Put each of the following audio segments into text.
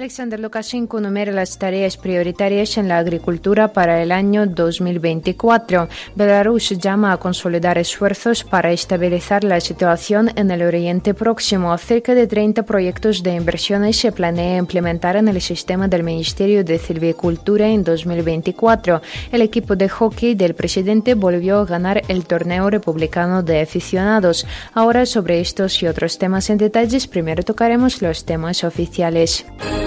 Alexander Lukashenko enumera las tareas prioritarias en la agricultura para el año 2024. Belarus llama a consolidar esfuerzos para estabilizar la situación en el Oriente Próximo. Cerca de 30 proyectos de inversiones se planea implementar en el sistema del Ministerio de Silvicultura en 2024. El equipo de hockey del presidente volvió a ganar el torneo republicano de aficionados. Ahora sobre estos y otros temas en detalles, primero tocaremos los temas oficiales.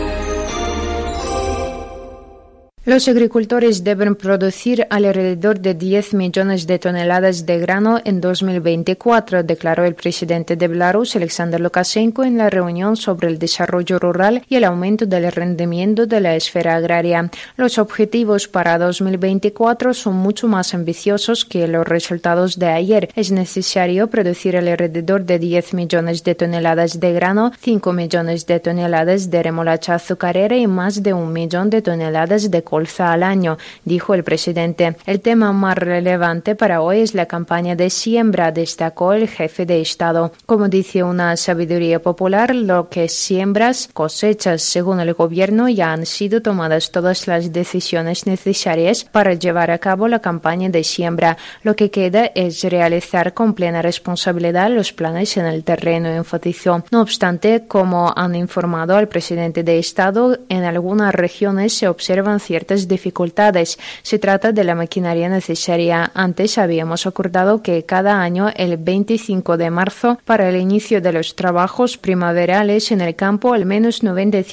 Los agricultores deben producir alrededor de 10 millones de toneladas de grano en 2024, declaró el presidente de Belarus, Alexander Lukashenko, en la reunión sobre el desarrollo rural y el aumento del rendimiento de la esfera agraria. Los objetivos para 2024 son mucho más ambiciosos que los resultados de ayer. Es necesario producir alrededor de 10 millones de toneladas de grano, 5 millones de toneladas de remolacha azucarera y más de 1 millón de toneladas de colza al año, dijo el presidente. El tema más relevante para hoy es la campaña de siembra, destacó el jefe de Estado. Como dice una sabiduría popular, lo que siembras, cosechas. Según el gobierno, ya han sido tomadas todas las decisiones necesarias para llevar a cabo la campaña de siembra. Lo que queda es realizar con plena responsabilidad los planes en el terreno, enfatizó. No obstante, como han informado al presidente de Estado, en algunas regiones se observan ciertas dificultades. Se trata de la maquinaria necesaria. Antes habíamos acordado que cada año, el 25 de marzo, para el inicio de los trabajos primaverales en el campo, al menos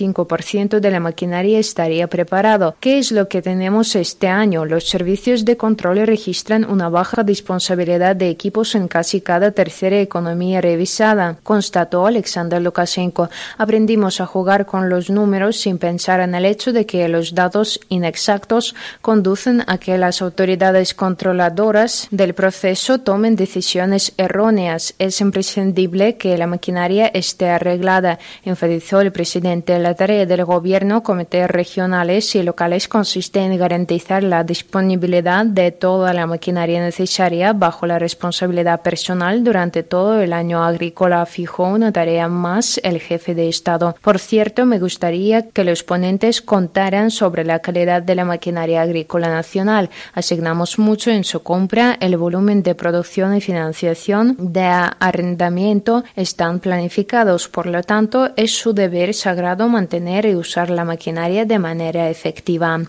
95% de la maquinaria estaría preparado. ¿Qué es lo que tenemos este año? Los servicios de control registran una baja disponibilidad de equipos en casi cada tercera economía revisada, constató Alexander Lukashenko. Aprendimos a jugar con los números sin pensar en el hecho de que los datos inexactos conducen a que las autoridades controladoras del proceso tomen decisiones erróneas. Es imprescindible que la maquinaria esté arreglada, enfatizó el presidente. La tarea del gobierno, comités regionales y locales consiste en garantizar la disponibilidad de toda la maquinaria necesaria bajo la responsabilidad personal durante todo el año agrícola, fijó una tarea más el jefe de Estado. Por cierto, me gustaría que los ponentes contaran sobre la calidad de la maquinaria agrícola nacional. Asignamos mucho en su compra. El volumen de producción y financiación de arrendamiento están planificados. Por lo tanto, es su deber sagrado mantener y usar la maquinaria de manera efectiva.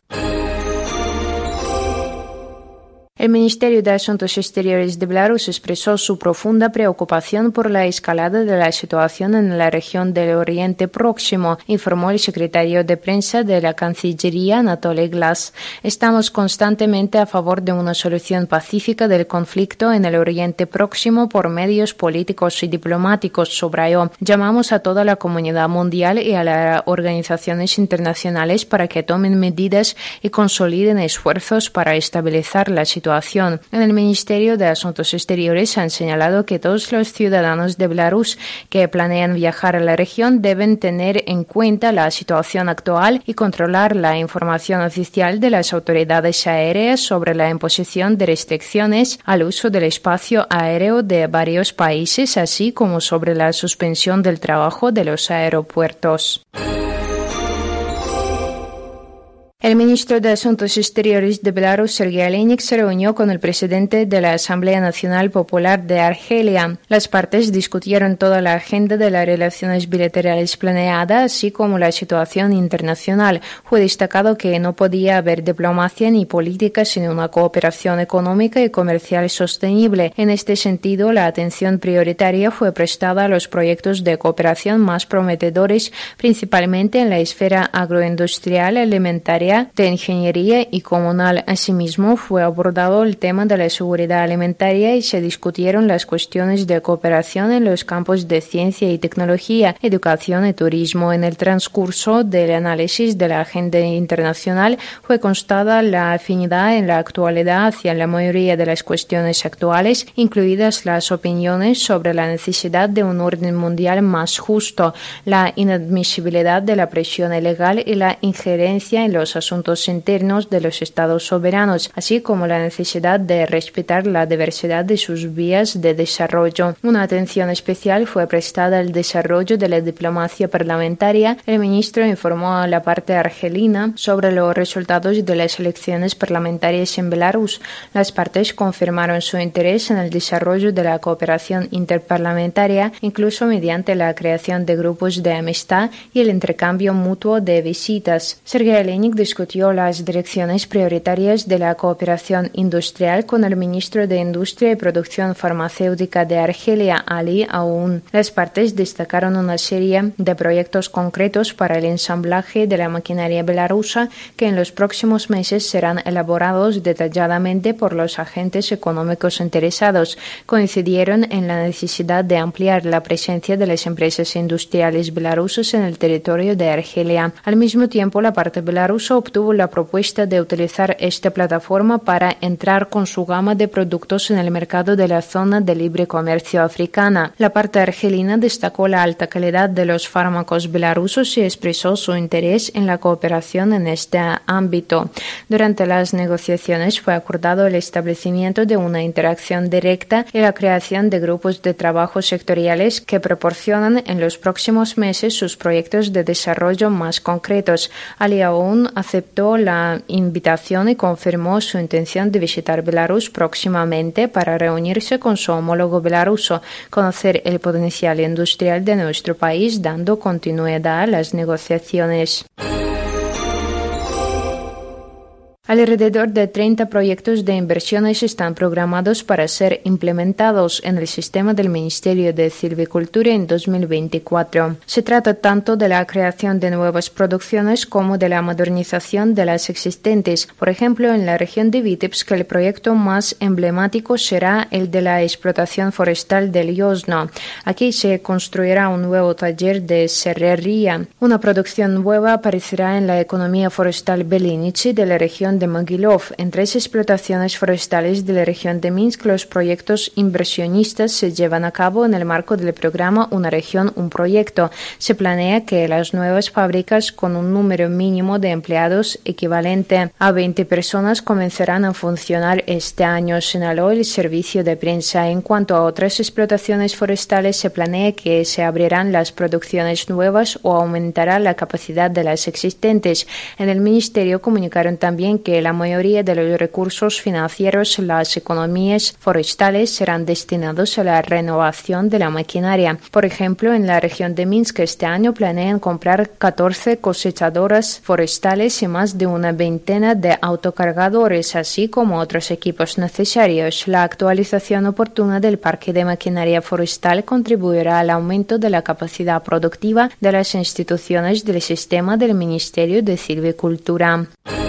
El Ministerio de Asuntos Exteriores de Belarus expresó su profunda preocupación por la escalada de la situación en la región del Oriente Próximo, informó el secretario de prensa de la Cancillería, Anatoly Glass. Estamos constantemente a favor de una solución pacífica del conflicto en el Oriente Próximo por medios políticos y diplomáticos, subrayó. Llamamos a toda la comunidad mundial y a las organizaciones internacionales para que tomen medidas y consoliden esfuerzos para estabilizar la situación. En el Ministerio de Asuntos Exteriores han señalado que todos los ciudadanos de Belarus que planean viajar a la región deben tener en cuenta la situación actual y controlar la información oficial de las autoridades aéreas sobre la imposición de restricciones al uso del espacio aéreo de varios países, así como sobre la suspensión del trabajo de los aeropuertos. El ministro de Asuntos Exteriores de Belarus, Sergei Alienik, se reunió con el presidente de la Asamblea Nacional Popular de Argelia. Las partes discutieron toda la agenda de las relaciones bilaterales planeada, así como la situación internacional. Fue destacado que no podía haber diplomacia ni política sin una cooperación económica y comercial sostenible. En este sentido, la atención prioritaria fue prestada a los proyectos de cooperación más prometedores, principalmente en la esfera agroindustrial, alimentaria, de ingeniería y comunal. Asimismo, fue abordado el tema de la seguridad alimentaria y se discutieron las cuestiones de cooperación en los campos de ciencia y tecnología, educación y turismo. En el transcurso del análisis de la agenda internacional fue constatada la afinidad en la actualidad hacia la mayoría de las cuestiones actuales, incluidas las opiniones sobre la necesidad de un orden mundial más justo, la inadmisibilidad de la presión ilegal y la injerencia en los asuntos internos de los estados soberanos, así como la necesidad de respetar la diversidad de sus vías de desarrollo. Una atención especial fue prestada al desarrollo de la diplomacia parlamentaria. El ministro informó a la parte argelina sobre los resultados de las elecciones parlamentarias en Belarus. Las partes confirmaron su interés en el desarrollo de la cooperación interparlamentaria, incluso mediante la creación de grupos de amistad y el intercambio mutuo de visitas. Sergei Alenic discutió las direcciones prioritarias de la cooperación industrial con el ministro de Industria y Producción Farmacéutica de Argelia, Ali Aoun. Las partes destacaron una serie de proyectos concretos para el ensamblaje de la maquinaria belarusa que en los próximos meses serán elaborados detalladamente por los agentes económicos interesados. Coincidieron en la necesidad de ampliar la presencia de las empresas industriales belarusas en el territorio de Argelia. Al mismo tiempo, la parte belarusa obtuvo la propuesta de utilizar esta plataforma para entrar con su gama de productos en el mercado de la zona de libre comercio africana. La parte argelina destacó la alta calidad de los fármacos belarusos y expresó su interés en la cooperación en este ámbito. Durante las negociaciones fue acordado el establecimiento de una interacción directa y la creación de grupos de trabajo sectoriales que proporcionan en los próximos meses sus proyectos de desarrollo más concretos. Ali Aoun aceptó la invitación y confirmó su intención de visitar Belarus próximamente para reunirse con su homólogo belaruso, conocer el potencial industrial de nuestro país, dando continuidad a las negociaciones. Alrededor de 30 proyectos de inversiones están programados para ser implementados en el sistema del Ministerio de Silvicultura en 2024. Se trata tanto de la creación de nuevas producciones como de la modernización de las existentes. Por ejemplo, en la región de Vitebsk, el proyecto más emblemático será el de la explotación forestal del Yozno. Aquí se construirá un nuevo taller de serrería. Una producción nueva aparecerá en la economía forestal Belinichi de la región de Mogilov. En 3 explotaciones forestales de la región de Minsk, los proyectos inversionistas se llevan a cabo en el marco del programa Una región, un proyecto. Se planea que las nuevas fábricas, con un número mínimo de empleados equivalente a 20 personas, comenzarán a funcionar este año, señaló el servicio de prensa. En cuanto a otras explotaciones forestales, se planea que se abrirán las producciones nuevas o aumentará la capacidad de las existentes. En el ministerio comunicaron también que la mayoría de los recursos financieros en las economías forestales serán destinados a la renovación de la maquinaria. Por ejemplo, en la región de Minsk este año planean comprar 14 cosechadoras forestales y más de una veintena de autocargadores, así como otros equipos necesarios. La actualización oportuna del parque de maquinaria forestal contribuirá al aumento de la capacidad productiva de las instituciones del sistema del Ministerio de Silvicultura.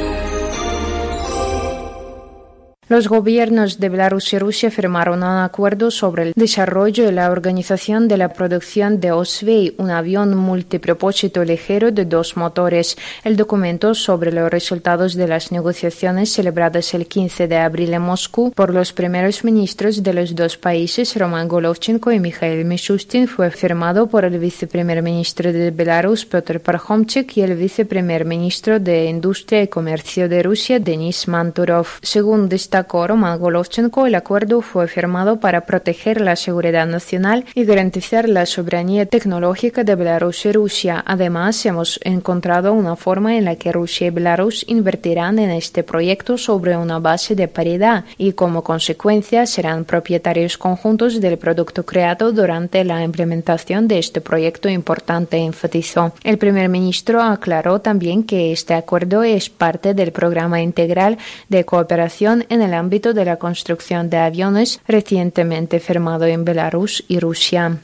Los gobiernos de Belarus y Rusia firmaron un acuerdo sobre el desarrollo y la organización de la producción de Osvey, un avión multipropósito ligero de 2 motores. El documento sobre los resultados de las negociaciones celebradas el 15 de abril en Moscú por los primeros ministros de los 2 países, Roman Golovchenko y Mikhail Mishustin, fue firmado por el viceprimer ministro de Belarus, Petr Parkhomchik, y el viceprimer ministro de Industria y Comercio de Rusia, Denis Manturov. Según destacó Roman Golovchenko, el acuerdo fue firmado para proteger la seguridad nacional y garantizar la soberanía tecnológica de Belarus y Rusia. Además, hemos encontrado una forma en la que Rusia y Belarus invertirán en este proyecto sobre una base de paridad y, como consecuencia, serán propietarios conjuntos del producto creado durante la implementación de este proyecto importante, enfatizó. El primer ministro aclaró también que este acuerdo es parte del programa integral de cooperación en el ámbito de la construcción de aviones recientemente firmado en Belarus y Rusia.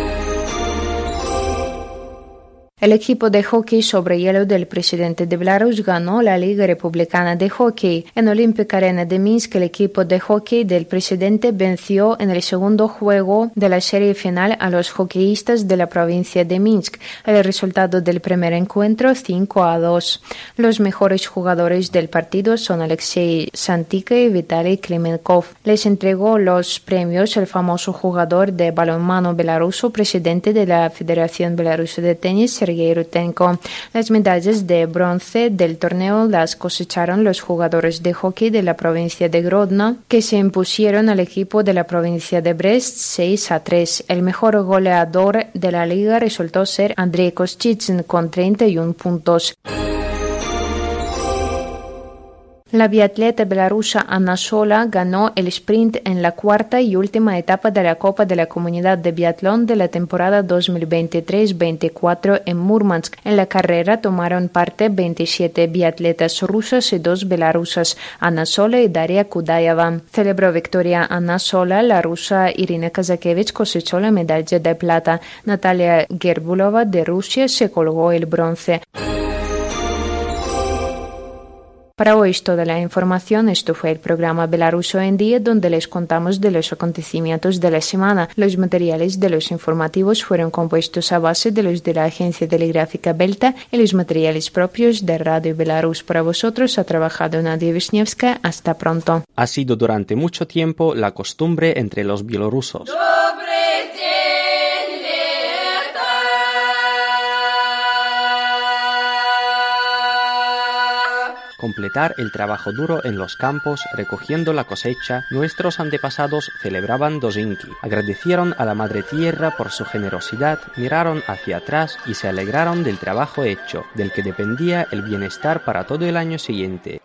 El equipo de hockey sobre hielo del presidente de Belarus ganó la Liga Republicana de Hockey. En Olympic Arena de Minsk, el equipo de hockey del presidente venció en el segundo juego de la serie final a los hockeyistas de la provincia de Minsk. El resultado del primer encuentro, 5-2. Los mejores jugadores del partido son Alexei Santika y Vitaly Klimenkov. Les entregó los premios el famoso jugador de balonmano belaruso, presidente de la Federación Belarusa de Tenis, Sergei Sergei Rutenko. Las medallas de bronce del torneo las cosecharon los jugadores de hockey de la provincia de Grodno, que se impusieron al equipo de la provincia de Brest 6-3. El mejor goleador de la liga resultó ser Andrei Kostytsyn con 31 puntos. La biatleta belarusa Anna Sola ganó el sprint en la cuarta y última etapa de la Copa de la Comunidad de Biatlón de la temporada 2023-24 en Murmansk. En la carrera tomaron parte 27 biatletas rusas y 2 belarusas, Anna Sola y Daria Kudayeva. Celebró victoria Anna Sola, la rusa Irina Kazakevich cosechó la medalla de plata. Natalia Gerbulova de Rusia se colgó el bronce. Para hoy es toda la información. Esto fue el programa Belarus Hoy en Día, donde les contamos de los acontecimientos de la semana. Los materiales de los informativos fueron compuestos a base de los de la agencia telegráfica Belta y los materiales propios de Radio Belarus. Para vosotros ha trabajado Nadia Wisniewska. Hasta pronto. Ha sido durante mucho tiempo la costumbre entre los bielorrusos. Completar el trabajo duro en los campos, recogiendo la cosecha. Nuestros antepasados celebraban Dozinki, agradecieron a la Madre Tierra por su generosidad, miraron hacia atrás y se alegraron del trabajo hecho, del que dependía el bienestar para todo el año siguiente.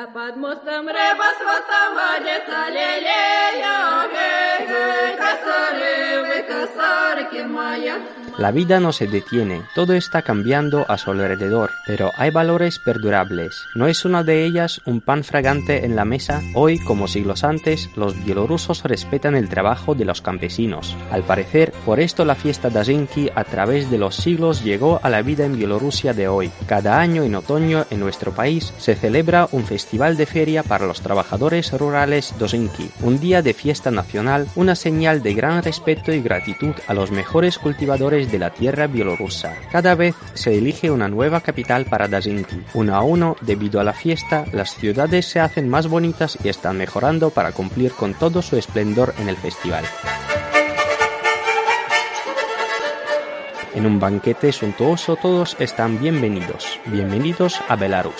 La vida no se detiene, todo está cambiando a su alrededor, pero hay valores perdurables. ¿No es una de ellas un pan fragante en la mesa? Hoy, como siglos antes, los bielorrusos respetan el trabajo de los campesinos. Al parecer, por esto la fiesta Dozinki a través de los siglos llegó a la vida en Bielorrusia de hoy. Cada año en otoño en nuestro país se celebra un festival de feria para los trabajadores rurales Dozinki, un día de fiesta nacional, una señal de gran respeto y gratitud a los mejores cultivadores de la tierra bielorrusa. Cada vez se elige una nueva capital para Dozinki. Uno a uno, debido a la fiesta, las ciudades se hacen más bonitas y están mejorando para cumplir con todo su esplendor en el festival. En un banquete suntuoso todos están bienvenidos. Bienvenidos a Belarus.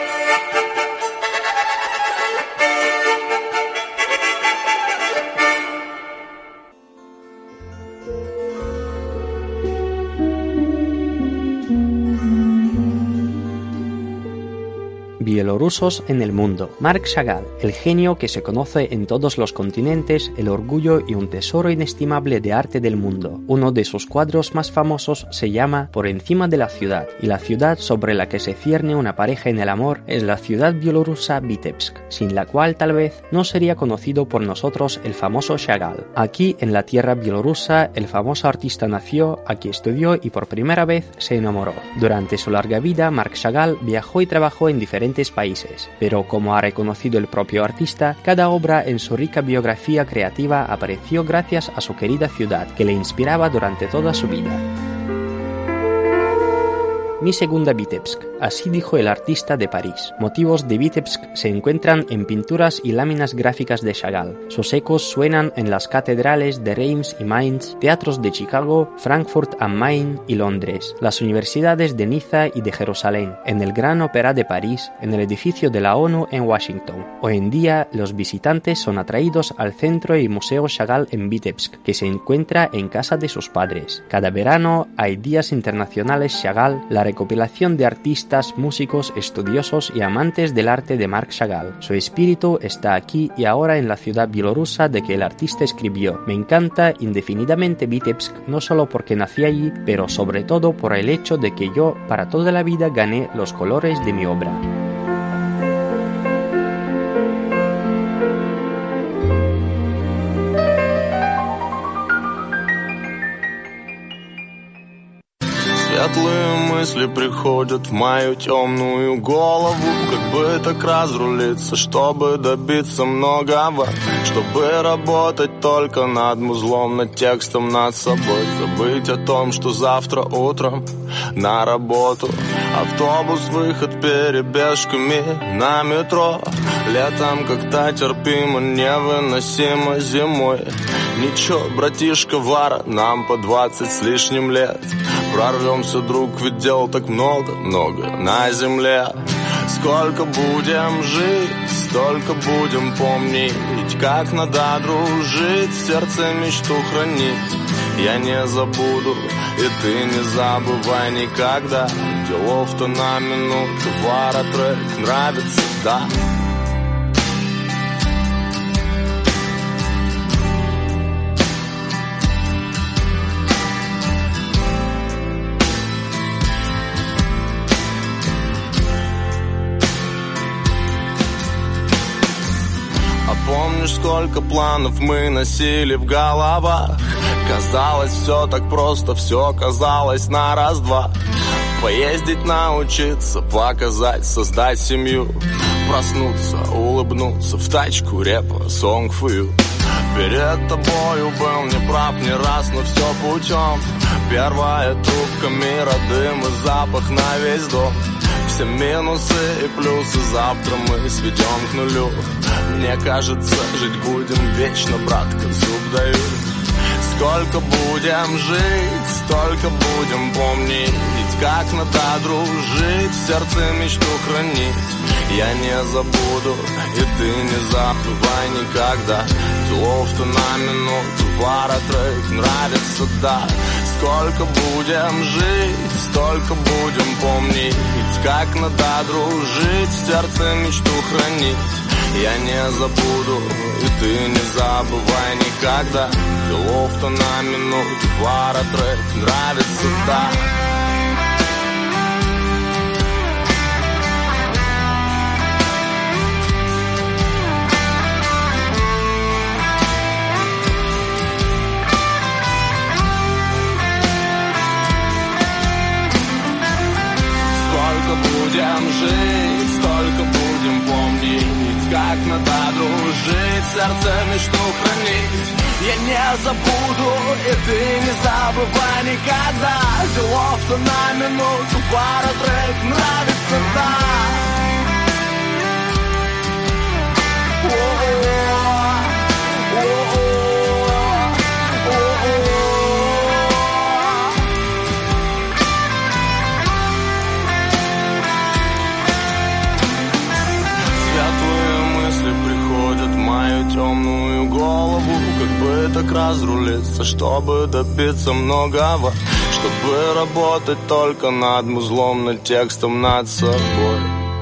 Bielorrusos en el mundo. Marc Chagall, el genio que se conoce en todos los continentes, el orgullo y un tesoro inestimable de arte del mundo. Uno de sus cuadros más famosos se llama Por encima de la ciudad, y la ciudad sobre la que se cierne una pareja en el amor es la ciudad bielorrusa Vitebsk, sin la cual tal vez no sería conocido por nosotros el famoso Chagall. Aquí, en la tierra bielorrusa, el famoso artista nació, aquí estudió y por primera vez se enamoró. Durante su larga vida, Marc Chagall viajó y trabajó en diferentes países, pero como ha reconocido el propio artista, cada obra en su rica biografía creativa apareció gracias a su querida ciudad, que le inspiraba durante toda su vida. Mi segunda Vitebsk, así dijo el artista de París. Motivos de Vitebsk se encuentran en pinturas y láminas gráficas de Chagall. Sus ecos suenan en las catedrales de Reims y Mainz, teatros de Chicago, Frankfurt am Main y Londres, las universidades de Niza y de Jerusalén, en el Gran Ópera de París, en el edificio de la ONU en Washington. Hoy en día, los visitantes son atraídos al Centro y Museo Chagall en Vitebsk, que se encuentra en casa de sus padres. Cada verano hay días internacionales Chagall, la recopilación de artistas, músicos, estudiosos y amantes del arte de Marc Chagall. Su espíritu está aquí y ahora en la ciudad bielorrusa de que el artista escribió. Me encanta indefinidamente Vitebsk, no solo porque nací allí, pero sobre todo por el hecho de que yo para toda la vida gané los colores de mi obra. Светлые мысли приходят в мою темную голову. Как бы так разрулиться, чтобы добиться многого, чтобы работать только над музлом, над текстом, над собой. Забыть о том, что завтра утром на работу. Автобус, выход перебежками на метро. Летом как-то терпимо, невыносимо зимой. Ничего, братишка Вара, нам по 20 с лишним лет. Прорвемся, друг, ведь дел так много на земле. Сколько будем жить, столько будем помнить, как надо дружить, в сердце мечту хранить. Я не забуду, и ты не забывай никогда. Делов-то на минуту, Вара трек нравится, да. Помнишь, сколько планов мы носили в головах? Казалось, все так просто, все казалось на раз-два. Поездить, научиться, показать, создать семью. Проснуться, улыбнуться, в тачку репа, song for you. Перед тобою был неправ не раз, но все путем. Первая трубка мира, дым и запах на весь дом. Все минусы и плюсы завтра мы сведем к нулю. Мне кажется, жить будем вечно, братка, зуб даю. Сколько будем жить, столько будем помнить, как надо дружить, в сердце мечту хранить. Я не забуду, и ты не забывай никогда. Делов-то на минуту, Вара трек нравится, да. Сколько будем жить, столько будем помнить, как надо дружить, в сердце мечту хранить. Я не забуду, и ты не забывай никогда. Делов-то на минуту, Вара трек нравится, да. Будем жить, столько будем помнить, как надо дружить, сердце мечту хранить. Я не забуду, и ты не забывай никогда. Делов-то на минуту, Вара трек нравится, да. Темную голову, как бы так разрулиться, чтобы добиться многого, чтобы работать только над музлом, над текстом, над собой.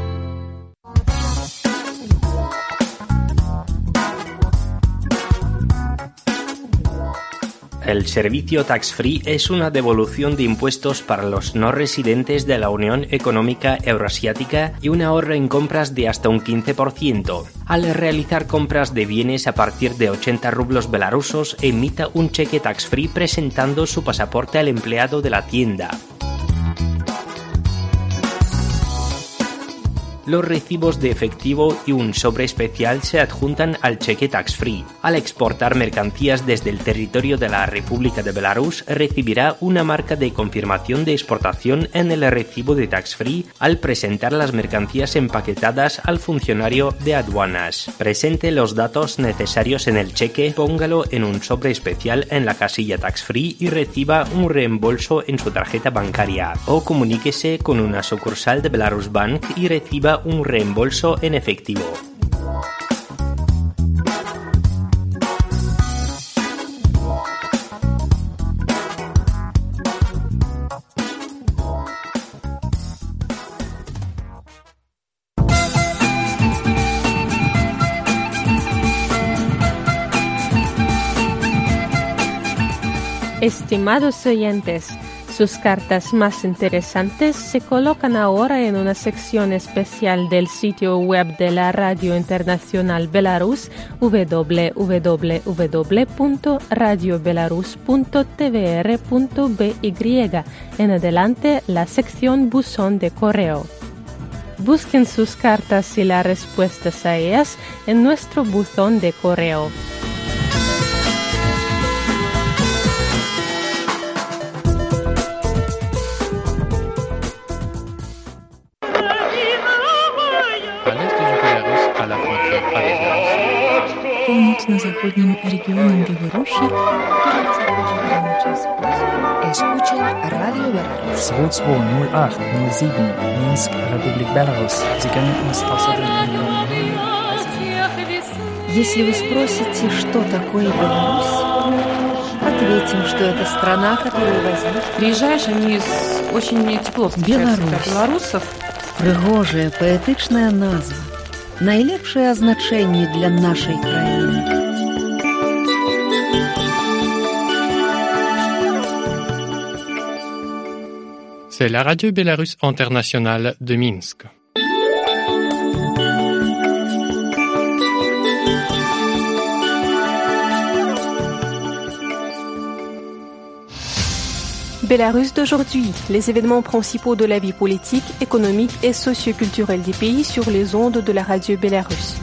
El servicio tax-free es una devolución de impuestos para los no residentes de la Unión Económica Euroasiática y un ahorro en compras de hasta un 15%. Al realizar compras de bienes a partir de 80 rublos belarusos, emita un cheque tax-free presentando su pasaporte al empleado de la tienda. Los recibos de efectivo y un sobre especial se adjuntan al cheque tax-free. Al exportar mercancías desde el territorio de la República de Belarus, recibirá una marca de confirmación de exportación en el recibo de tax-free al presentar las mercancías empaquetadas al funcionario de aduanas. Presente los datos necesarios en el cheque, póngalo en un sobre especial en la casilla tax-free y reciba un reembolso en su tarjeta bancaria. O comuníquese con una sucursal de Belarus Bank y reciba un reembolso en efectivo. Estimados oyentes, sus cartas más interesantes se colocan ahora en una sección especial del sitio web de la Radio Internacional Belarus, www.radiobelarus.tvr.by, en adelante la sección buzón de correo. Busquen sus cartas y las respuestas a ellas en nuestro buzón de correo. восточно-западным регионом Беларуси, который находится на час. Escuchen Radio Belarus. 220807 Minsk, Republik Belarus. Sie können uns außerdem Если вы спросите, что такое Беларусь, ответим, что это страна, которая возникла. Приезжаешь, они очень тепло встречаются для белорусов. Пригожая, поэтичная назва. Найлепшее означение для нашей краины. C'est la radio Bélarus internationale de Minsk. Bélarus d'aujourd'hui, les événements principaux de la vie politique, économique et socio-culturelle du pays sur les ondes de la radio Bélarus.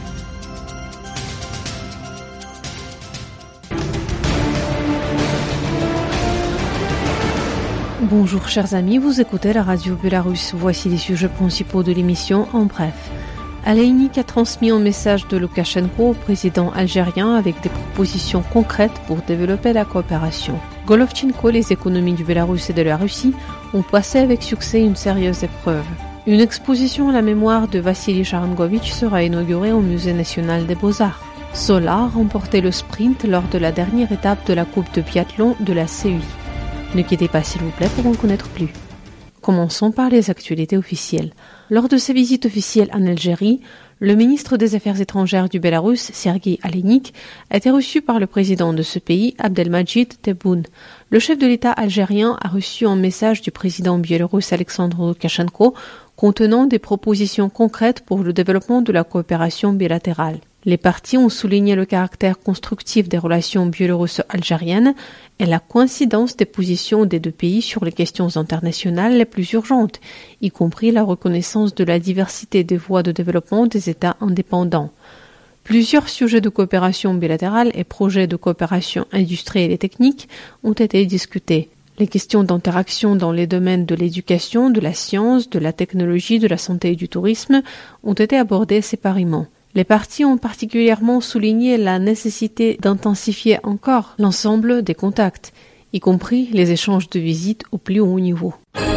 Bonjour chers amis, vous écoutez la radio Bélarus. Voici les sujets principaux de l'émission en bref. Aleinik a transmis un message de Loukachenko au président algérien avec des propositions concrètes pour développer la coopération. Golovchenko, les économies du Bélarus et de la Russie ont passé avec succès une sérieuse épreuve. Une exposition à la mémoire de Vassili Sharangovitch sera inaugurée au Musée national des Beaux-Arts. Sola a remporté le sprint lors de la dernière étape de la Coupe de biathlon de la CUI. Ne quittez pas s'il vous plaît pour en connaître plus. Commençons par les actualités officielles. Lors de sa visite officielle en Algérie, le ministre des Affaires étrangères du Bélarus, Sergueï Aleinik, a été reçu par le président de ce pays, Abdelmadjid Tebboune. Le chef de l'État algérien a reçu un message du président biélorusse Alexandre Loukachenko contenant des propositions concrètes pour le développement de la coopération bilatérale. Les parties ont souligné le caractère constructif des relations biélorusso-algériennes et la coïncidence des positions des deux pays sur les questions internationales les plus urgentes, y compris la reconnaissance de la diversité des voies de développement des États indépendants. Plusieurs sujets de coopération bilatérale et projets de coopération industrielle et technique ont été discutés. Les questions d'interaction dans les domaines de l'éducation, de la science, de la technologie, de la santé et du tourisme ont été abordées séparément. Les parties ont particulièrement souligné la nécessité d'intensifier encore l'ensemble des contacts, y compris les échanges de visites au plus haut niveau.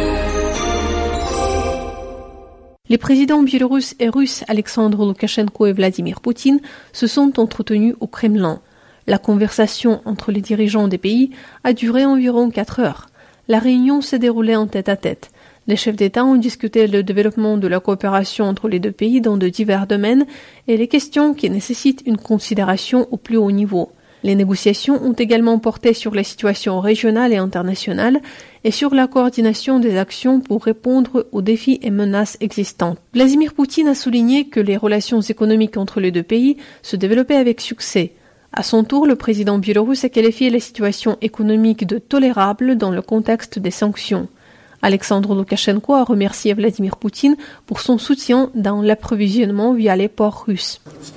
Les présidents biélorusses et russes Alexandre Loukachenko et Vladimir Poutine se sont entretenus au Kremlin. La conversation entre les dirigeants des pays a duré environ 4 heures. La réunion s'est déroulée en tête-à-tête. Les chefs d'État ont discuté le développement de la coopération entre les deux pays dans de divers domaines et les questions qui nécessitent une considération au plus haut niveau. Les négociations ont également porté sur la situation régionale et internationale et sur la coordination des actions pour répondre aux défis et menaces existants. Vladimir Poutine a souligné que les relations économiques entre les deux pays se développaient avec succès. À son tour, le président biélorusse a qualifié la situation économique de tolérable dans le contexte des sanctions. Alexandre Loukachenko a remercié Vladimir Poutine pour son soutien dans l'approvisionnement via les ports russes.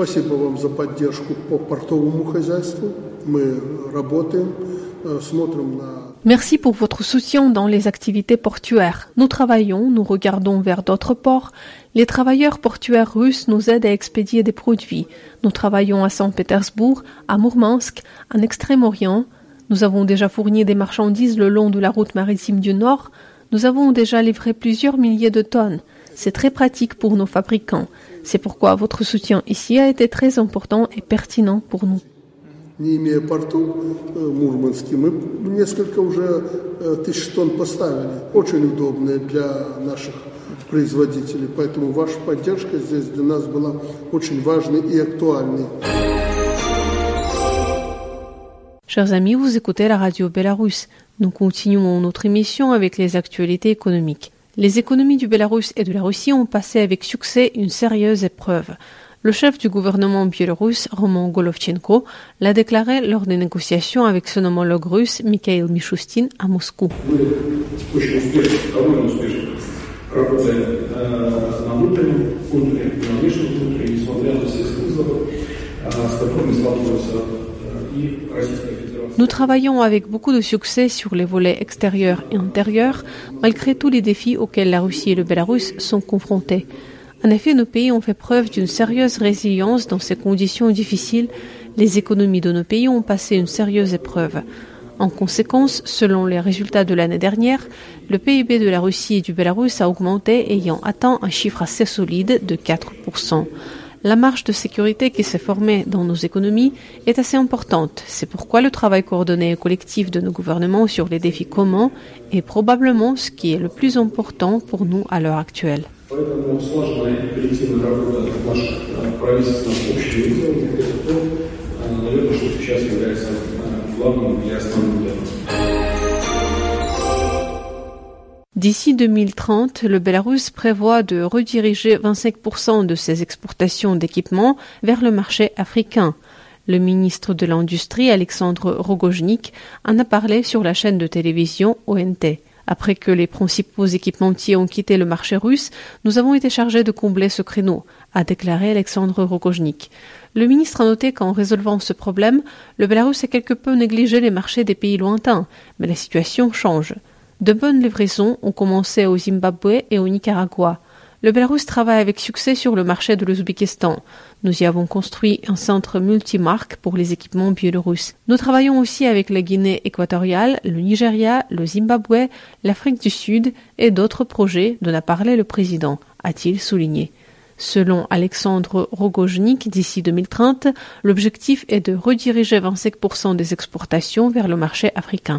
Merci pour votre soutien dans les activités portuaires. Nous travaillons, nous regardons vers d'autres ports. Les travailleurs portuaires russes nous aident à expédier des produits. Nous travaillons à Saint-Pétersbourg, à Mourmansk, en Extrême-Orient. Nous avons déjà fourni des marchandises le long de la route maritime du Nord. Nous avons déjà livré plusieurs milliers de tonnes. C'est très pratique pour nos fabricants. C'est pourquoi votre soutien ici a été très important et pertinent pour nous. Не имея порту Мурманский, мы несколько уже тысяч тонн поставили. Очень удобные для наших производителей. Поэтому ваша поддержка здесь для нас была очень важной и актуальной. Chers amis, vous écoutez la radio Bélarus. Nous continuons notre émission avec les actualités économiques. Les économies du Bélarus et de la Russie ont passé avec succès une sérieuse épreuve. Le chef du gouvernement biélorusse, Roman Golovchenko, l'a déclaré lors des négociations avec son homologue russe, Mikhail Mishustin, à Moscou. Nous travaillons avec beaucoup de succès sur les volets extérieurs et intérieurs, malgré tous les défis auxquels la Russie et le Bélarus sont confrontés. En effet, nos pays ont fait preuve d'une sérieuse résilience dans ces conditions difficiles. Les économies de nos pays ont passé une sérieuse épreuve. En conséquence, selon les résultats de l'année dernière, le PIB de la Russie et du Bélarus a augmenté, ayant atteint un chiffre assez solide de 4%. La marge de sécurité qui s'est formée dans nos économies est assez importante. C'est pourquoi le travail coordonné et collectif de nos gouvernements sur les défis communs est probablement ce qui est le plus important pour nous à l'heure actuelle. D'ici 2030, le Bélarus prévoit de rediriger 25% de ses exportations d'équipements vers le marché africain. Le ministre de l'Industrie, Alexandre Rogojnik, en a parlé sur la chaîne de télévision ONT. Après que les principaux équipementiers ont quitté le marché russe, nous avons été chargés de combler ce créneau, a déclaré Alexandre Rogojnik. Le ministre a noté qu'en résolvant ce problème, le Bélarus a quelque peu négligé les marchés des pays lointains, mais la situation change. De bonnes livraisons ont commencé au Zimbabwe et au Nicaragua. Le Bélarus travaille avec succès sur le marché de l'Ouzbékistan. Nous y avons construit un centre multimarque pour les équipements biélorusses. Nous travaillons aussi avec la Guinée équatoriale, le Nigeria, le Zimbabwe, l'Afrique du Sud et d'autres projets dont a parlé le président, a-t-il souligné. Selon Alexandre Rogojnik, d'ici 2030, l'objectif est de rediriger 25% des exportations vers le marché africain.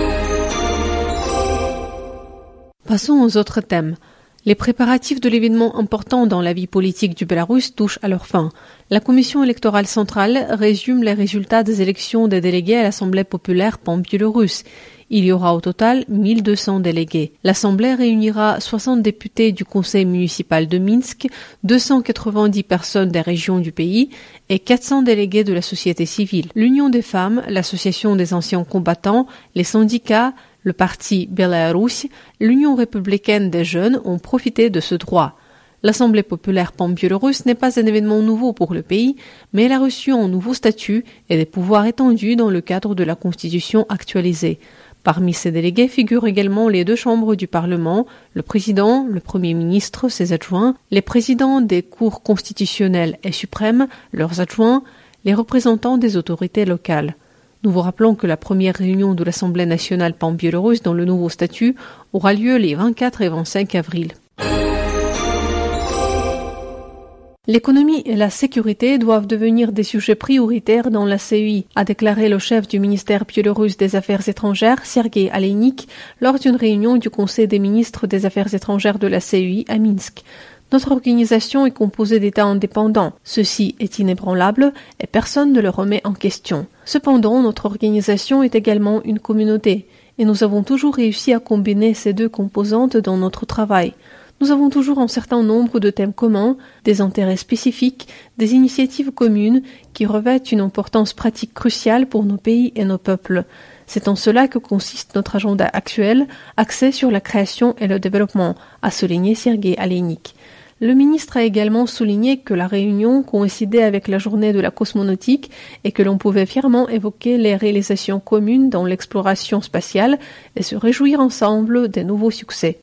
Passons aux autres thèmes. Les préparatifs de l'événement important dans la vie politique du Bélarus touchent à leur fin. La Commission électorale centrale résume les résultats des élections des délégués à l'Assemblée populaire pan-biélorusse. Il y aura au total 1200 délégués. L'Assemblée réunira 60 députés du conseil municipal de Minsk, 290 personnes des régions du pays et 400 délégués de la société civile. L'Union des femmes, l'Association des anciens combattants, les syndicats, le parti Belarus, l'Union républicaine des jeunes ont profité de ce droit. L'Assemblée populaire pan-biélorusse n'est pas un événement nouveau pour le pays, mais elle a reçu un nouveau statut et des pouvoirs étendus dans le cadre de la Constitution actualisée. Parmi ces délégués figurent également les deux chambres du Parlement, le président, le Premier ministre, ses adjoints, les présidents des cours constitutionnelles et suprêmes, leurs adjoints, les représentants des autorités locales. Nous vous rappelons que la première réunion de l'Assemblée nationale pan-biélorusse dans le nouveau statut aura lieu les 24 et 25 avril. L'économie et la sécurité doivent devenir des sujets prioritaires dans la CEI, a déclaré le chef du ministère biélorusse des Affaires étrangères, Sergueï Aleinik, lors d'une réunion du Conseil des ministres des Affaires étrangères de la CEI à Minsk. Notre organisation est composée d'États indépendants. Ceci est inébranlable et personne ne le remet en question. Cependant, notre organisation est également une communauté et nous avons toujours réussi à combiner ces deux composantes dans notre travail. Nous avons toujours un certain nombre de thèmes communs, des intérêts spécifiques, des initiatives communes qui revêtent une importance pratique cruciale pour nos pays et nos peuples. C'est en cela que consiste notre agenda actuel, axé sur la création et le développement, a souligné Sergueï Aleinik. Le ministre a également souligné que la réunion coïncidait avec la journée de la cosmonautique et que l'on pouvait fièrement évoquer les réalisations communes dans l'exploration spatiale et se réjouir ensemble des nouveaux succès.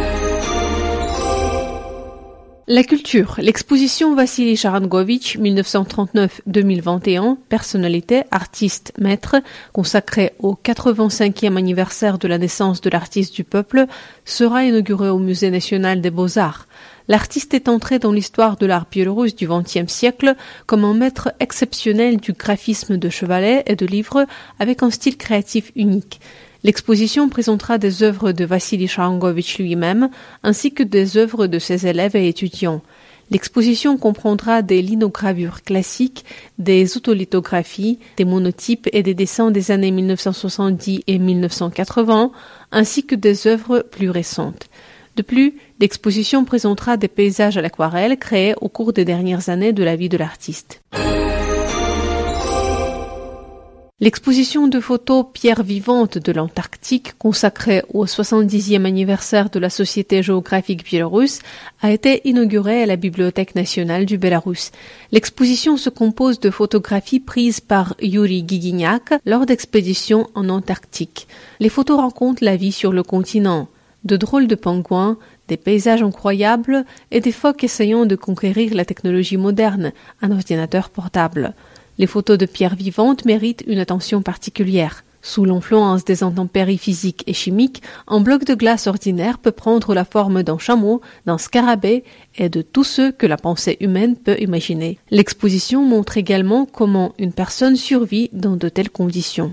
La culture. L'exposition Vassili Sharangovitch 1939-2021, personnalité, artiste, maître, consacrée au 85e anniversaire de la naissance de l'artiste du peuple, sera inaugurée au Musée national des beaux-arts. L'artiste est entré dans l'histoire de l'art biélorusse du XXe siècle comme un maître exceptionnel du graphisme de chevalet et de livres avec un style créatif unique. L'exposition présentera des œuvres de Vassili Sharangovitch lui-même, ainsi que des œuvres de ses élèves et étudiants. L'exposition comprendra des linogravures classiques, des autolithographies, des monotypes et des dessins des années 1970 et 1980, ainsi que des œuvres plus récentes. De plus, l'exposition présentera des paysages à l'aquarelle créés au cours des dernières années de la vie de l'artiste. L'exposition de photos Pierres vivantes de l'Antarctique, consacrée au 70e anniversaire de la Société géographique biélorusse, a été inaugurée à la Bibliothèque nationale du Bélarus. L'exposition se compose de photographies prises par Yuri Gigignac lors d'expéditions en Antarctique. Les photos racontent la vie sur le continent. De drôles de pingouins, des paysages incroyables et des phoques essayant de conquérir la technologie moderne, un ordinateur portable. Les photos de pierres vivantes méritent une attention particulière. Sous l'influence des intempéries physiques et chimiques, un bloc de glace ordinaire peut prendre la forme d'un chameau, d'un scarabée et de tous ceux que la pensée humaine peut imaginer. L'exposition montre également comment une personne survit dans de telles conditions.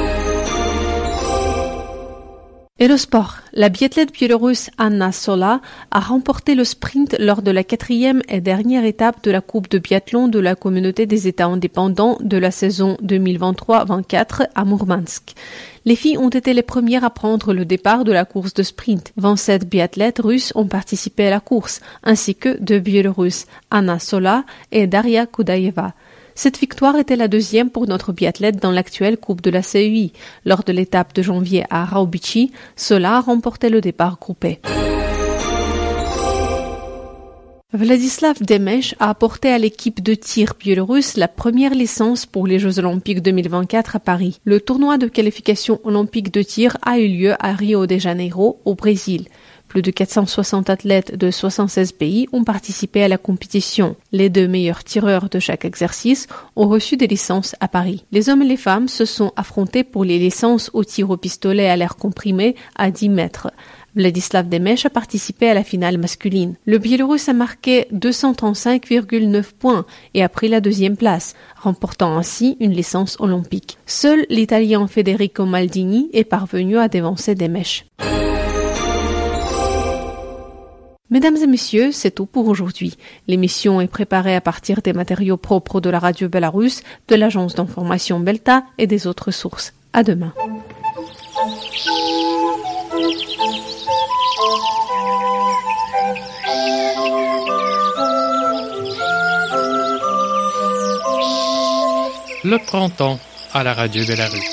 Et le sport. La biathlète biélorusse Anna Sola a remporté le sprint lors de la 4e et dernière étape de la Coupe de biathlon de la Communauté des États indépendants de la saison 2023-24 à Mourmansk. Les filles ont été les premières à prendre le départ de la course de sprint. 27 biathlètes russes ont participé à la course, ainsi que 2 biélorusses, Anna Sola et Daria Kudaeva. Cette victoire était la 2e pour notre biathlète dans l'actuelle Coupe de la CEI. Lors de l'étape de janvier à Raubici, Sola a remporté le départ groupé. Vladislav Demech a apporté à l'équipe de tir biélorusse la première licence pour les Jeux Olympiques 2024 à Paris. Le tournoi de qualification olympique de tir a eu lieu à Rio de Janeiro, au Brésil. Plus de 460 athlètes de 76 pays ont participé à la compétition. Les 2 meilleurs tireurs de chaque exercice ont reçu des licences à Paris. Les hommes et les femmes se sont affrontés pour les licences au tir au pistolet à l'air comprimé à 10 mètres. Vladislav Demech a participé à la finale masculine. Le Biélorusse a marqué 235,9 points et a pris la 2e place, remportant ainsi une licence olympique. Seul l'Italien Federico Maldini est parvenu à dévancer Demech. Mesdames et messieurs, c'est tout pour aujourd'hui. L'émission est préparée à partir des matériaux propres de la radio Bélarusse, de l'agence d'information Belta et des autres sources. À demain. Le printemps à la radio Bélarusse.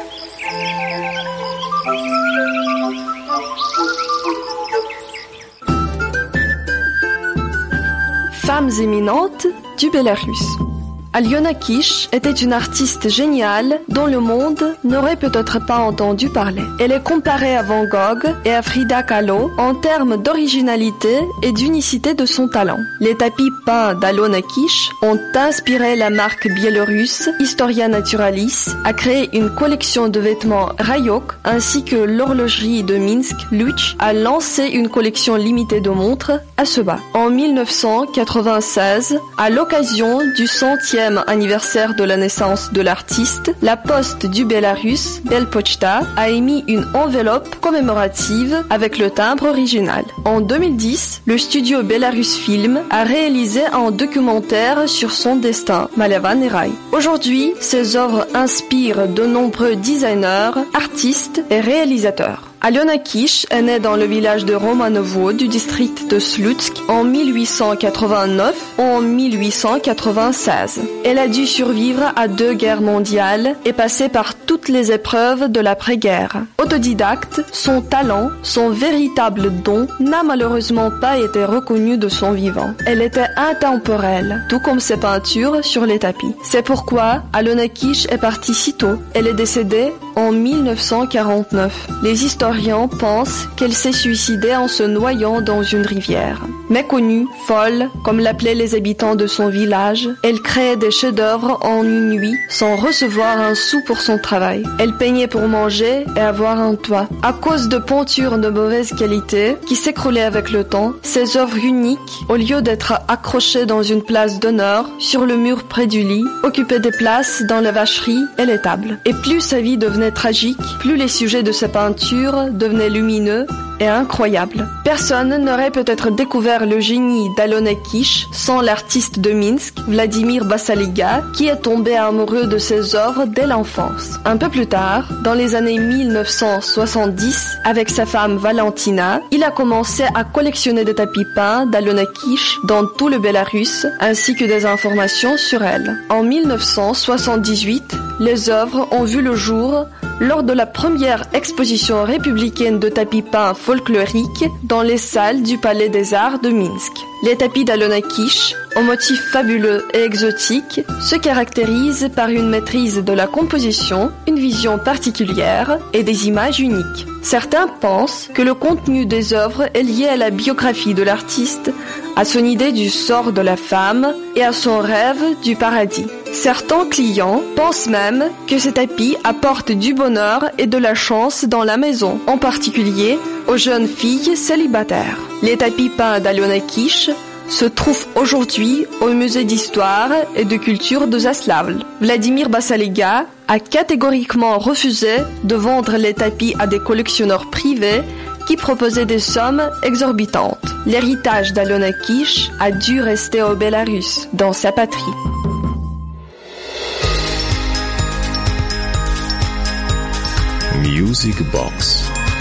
Femmes éminentes du Bélarus. Aliona Kish était une artiste géniale dont le monde n'aurait peut-être pas entendu parler. Elle est comparée à Van Gogh et à Frida Kahlo en termes d'originalité et d'unicité de son talent. Les tapis peints d'Aliona Kish ont inspiré la marque biélorusse Historia Naturalis à créer une collection de vêtements Rayok ainsi que l'horlogerie de Minsk, Luch, a lancé une collection limitée de montres à Seba. En 1996, à l'occasion du 100e anniversaire de la naissance de l'artiste, la Poste du Bélarus, Belpochta, a émis une enveloppe commémorative avec le timbre original. En 2010, le studio Bélarus Film a réalisé un documentaire sur son destin, Malava Nerai. Aujourd'hui, ses œuvres inspirent de nombreux designers, artistes et réalisateurs. Aliona Kish est née dans le village de Romanovo du district de Slutsk en 1889 ou en 1896. Elle a dû survivre à 2 guerres mondiales et passer par toutes les épreuves de l'après-guerre. Autodidacte, son talent, son véritable don n'a malheureusement pas été reconnu de son vivant. Elle était intemporelle, tout comme ses peintures sur les tapis. C'est pourquoi Aliona Kish est partie si tôt. Elle est décédée en 1949. Les historiens pensent qu'elle s'est suicidée en se noyant dans une rivière. Méconnue, folle, comme l'appelaient les habitants de son village, elle créait des chefs-d'œuvre en une nuit sans recevoir un sou pour son travail. Elle peignait pour manger et avoir un toit. À cause de peintures de mauvaise qualité qui s'écroulaient avec le temps, ses œuvres uniques, au lieu d'être accrochées dans une place d'honneur sur le mur près du lit, occupaient des places dans les vacheries et les tables. Et plus sa vie devenait tragique, plus les sujets de ses peintures devenaient lumineux et incroyables. Personne n'aurait peut-être découvert le génie d'Aliona Kish sans l'artiste de Minsk, Vladimir Basaliga, qui est tombé amoureux de ses œuvres dès l'enfance. Un peu plus tard, dans les années 1970, avec sa femme Valentina, il a commencé à collectionner des tapis peints d'Aliona Kish dans tout le Bélarus, ainsi que des informations sur elle. En 1978, les œuvres ont vu le jour lors de la première exposition républicaine de tapis peints folkloriques dans les salles du Palais des Arts de Minsk. Les tapis d'Alona Kish, aux motifs fabuleux et exotiques, se caractérisent par une maîtrise de la composition, une vision particulière et des images uniques. Certains pensent que le contenu des œuvres est lié à la biographie de l'artiste, à son idée du sort de la femme et à son rêve du paradis. Certains clients pensent même que ces tapis apportent du bonheur et de la chance dans la maison, en particulier aux jeunes filles célibataires. Les tapis peints d'Alona Kish se trouvent aujourd'hui au musée d'histoire et de culture de Zaslavl. Vladimir Basalyga a catégoriquement refusé de vendre les tapis à des collectionneurs privés qui proposaient des sommes exorbitantes. L'héritage d'Alona Kish a dû rester au Bélarus, dans sa patrie. Music Box.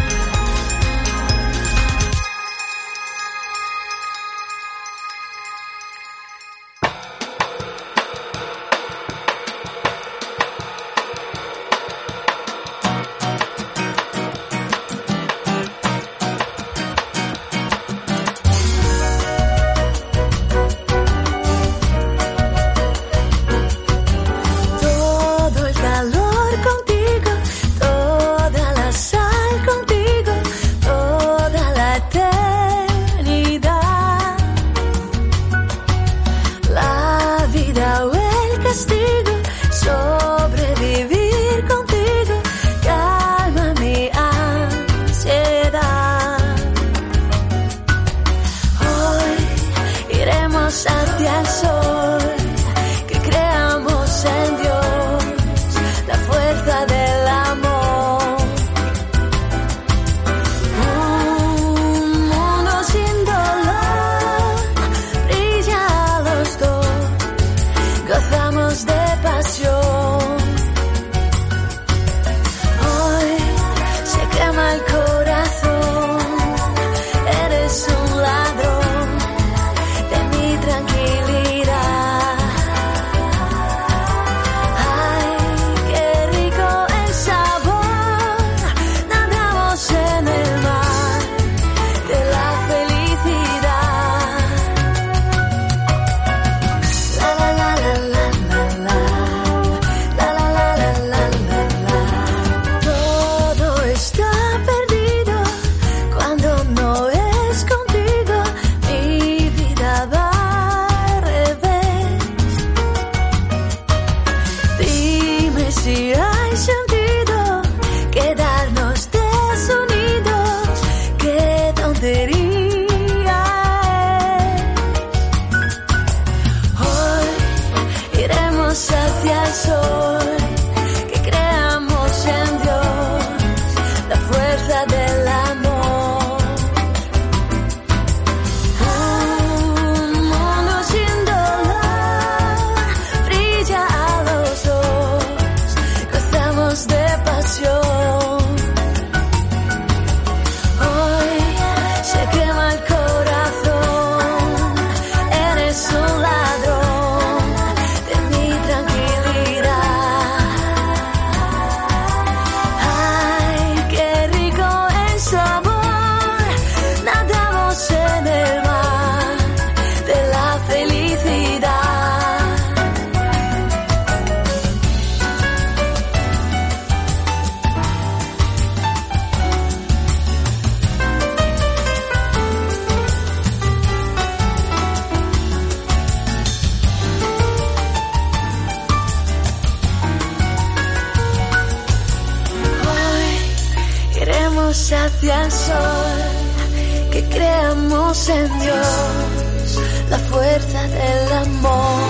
hacia el sol, que creamos en Dios, la fuerza del amor.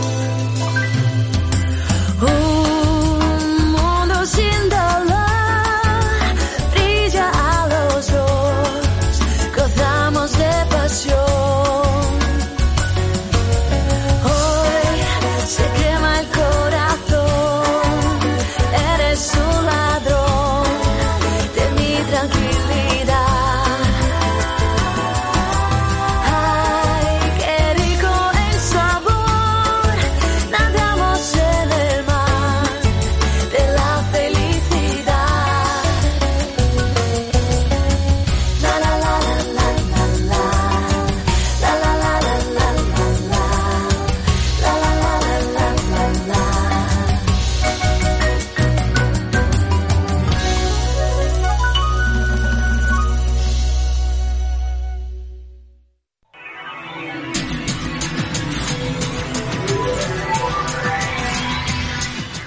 Un mundo sin dolor brilla a los dos, gozamos de pasión. Hoy se quema el corazón, eres un ladrón de mi tranquilidad.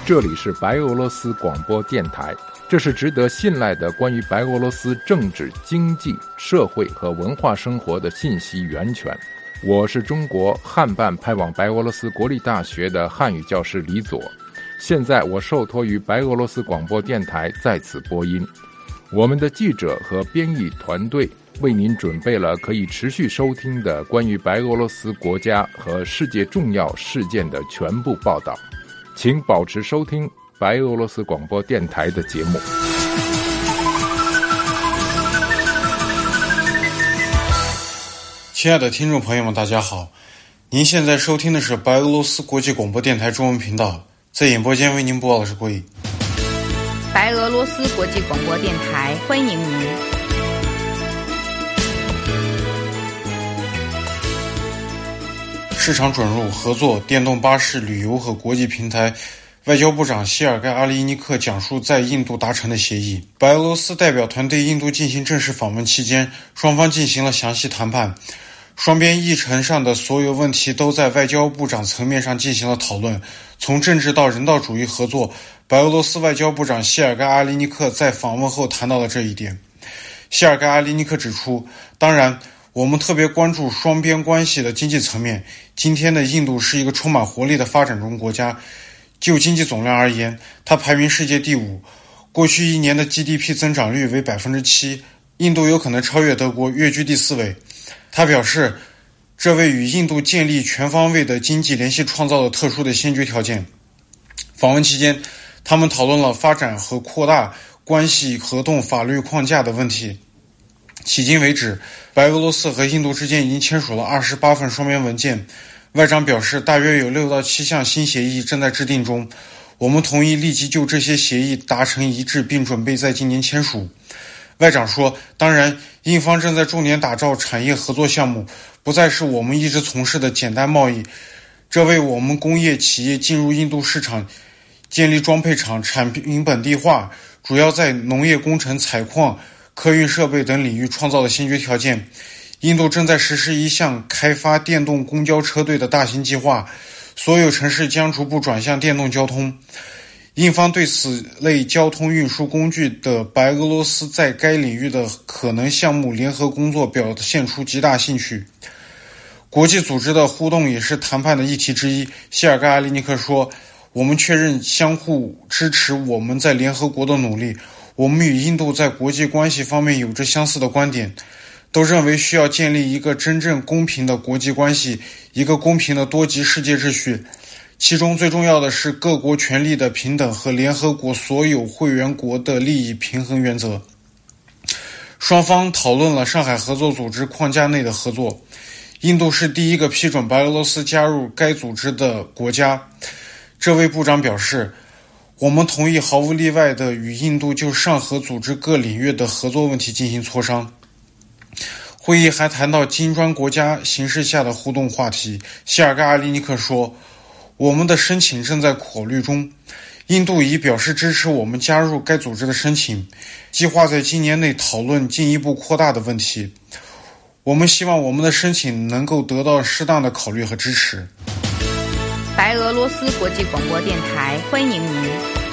这里是白俄罗斯广播电台，这是值得信赖的关于白俄罗斯政治、经济、社会和文化生活的信息源泉。我是中国汉办派往白俄罗斯国立大学的汉语教师李佐，现在我受托于白俄罗斯广播电台在此播音。我们的记者和编译团队为您准备了可以持续收听的关于白俄罗斯国家和世界重要事件的全部报道，请保持收听白俄罗斯广播电台的节目。 亲爱的听众朋友们，大家好，您现在收听的是白俄罗斯国际广播电台中文频道，在演播间为您播报的是郭毅。 白俄罗斯国际广播电台欢迎您。 市场准入、合作、电动巴士、旅游和国际平台，外交部长谢尔盖·阿利尼克讲述在印度达成的协议。白俄罗斯代表团对印度进行正式访问期间，双方进行了详细谈判，双边议程上的所有问题都在外交部长层面上进行了讨论，从政治到人道主义合作，白俄罗斯外交部长谢尔盖·阿利尼克在访问后谈到了这一点。谢尔盖·阿利尼克指出，当然我们特别关注双边关系的经济层面，今天的印度是一个充满活力的发展中国家，就经济总量而言，它排名世界第5，过去1年的 GDP 增长率为 7%， 印度有可能超越德国，跃居第4位。他表示，这为与印度建立全方位的经济联系创造了特殊的先决条件。访问期间，他们讨论了发展和扩大关系合同法律框架的问题。迄今为止，白俄罗斯和印度之间已经签署了28份双边文件。外长表示，大约有6到7项新协议正在制定中，我们同意立即就这些协议达成一致，并准备在今年签署。外长说，当然，印方正在重点打造产业合作项目，不再是我们一直从事的简单贸易，这为我们工业企业进入印度市场、建立装配厂、产品本地化，主要在农业工程、采矿、客运设备等领域创造了先决条件。印度正在实施一项开发电动公交车队的大型计划，所有城市将逐步转向电动交通。印方对此类交通运输工具的白俄罗斯在该领域的可能项目联合工作表现出极大兴趣。国际组织的互动也是谈判的议题之一。谢尔盖·阿利尼克说，我们确认相互支持我们在联合国的努力，我们与印度在国际关系方面有着相似的观点，都认为需要建立一个真正公平的国际关系，一个公平的多极世界秩序，其中最重要的是各国权利的平等和联合国所有会员国的利益平衡原则。双方讨论了上海合作组织框架内的合作。印度是第一个批准白俄罗斯加入该组织的国家。这位部长表示，我们同意毫无例外地与印度就上合组织各领域的合作问题进行磋商。会议还谈到金砖国家形势下的互动话题。谢尔盖·阿利尼克说，我们的申请正在考虑中，印度已表示支持我们加入该组织的申请，计划在今年内讨论进一步扩大的问题。我们希望我们的申请能够得到适当的考虑和支持。 白俄罗斯国际广播电台欢迎您。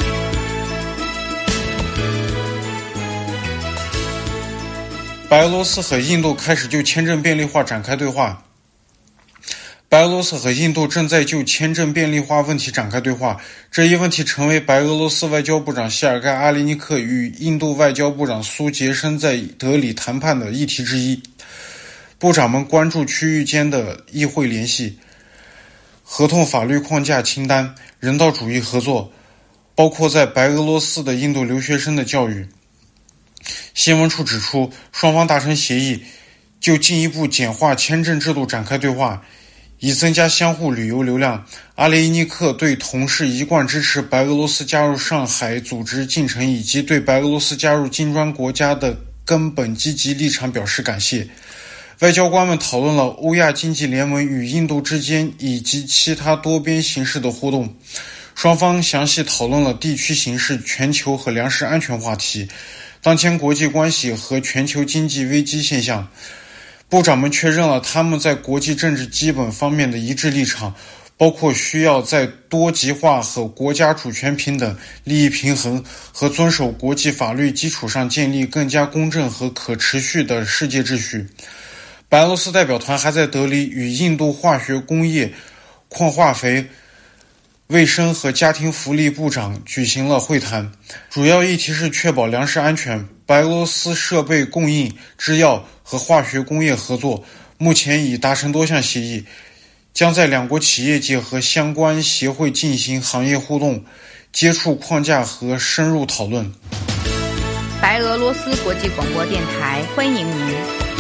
白俄罗斯和印度开始就签证便利化展开对话。白俄罗斯和印度正在就签证便利化问题展开对话，这一问题成为白俄罗斯外交部长谢尔盖·阿利尼克与印度外交部长苏杰生在德里谈判的议题之一。部长们关注区域间的议会联系、合同法律框架清单、人道主义合作，包括在白俄罗斯的印度留学生的教育。新闻处指出，双方达成协议，就进一步简化签证制度展开对话，以增加相互旅游流量。阿列伊尼克对同事一贯支持白俄罗斯加入上海组织进程以及对白俄罗斯加入金砖国家的根本积极立场表示感谢。外交官们讨论了欧亚经济联盟与印度之间以及其他多边形式的互动，双方详细讨论了地区形势、全球和粮食安全话题、当前国际关系和全球经济危机现象。部长们确认了他们在国际政治基本方面的一致立场， 包括需要在多极化和国家主权平等、利益平衡和遵守国际法律基础上建立更加公正和可持续的世界秩序。白俄罗斯代表团还在德里与印度化学工业、矿化肥、卫生和家庭福利部长举行了会谈，主要议题是确保粮食安全、白俄罗斯设备供应、制药和化学工业合作，目前已达成多项协议，将在两国企业界和相关协会进行行业互动、接触框架和深入讨论。 白俄罗斯国际广播电台欢迎您。